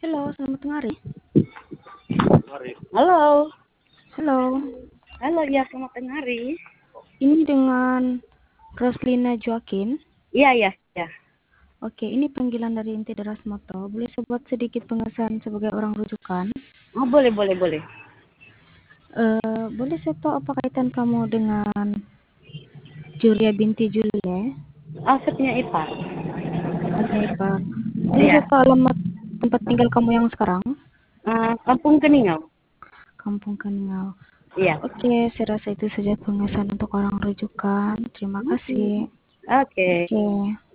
Halo, selamat hari. Halo. Halo, Halo, ya selamat tengah hari. ini dengan Roslina Joaquin. Iya, iya, iya. Oke, ini panggilan dari Inti Deras Moto. Boleh saya buat sedikit pengesahan sebagai orang rujukan? Oh, boleh. Boleh saya tahu apa kaitan kamu dengan Julia binti Julie? Oh, saya punya ipar. Punya ipar. Boleh Iya. saya tahu alamat tempat tinggal kamu yang sekarang? Kampung Keningau. Kampung Keningau. Iya. Oke, saya rasa itu saja pengesahan untuk orang rujukan. Terima kasih. Oke. Oke.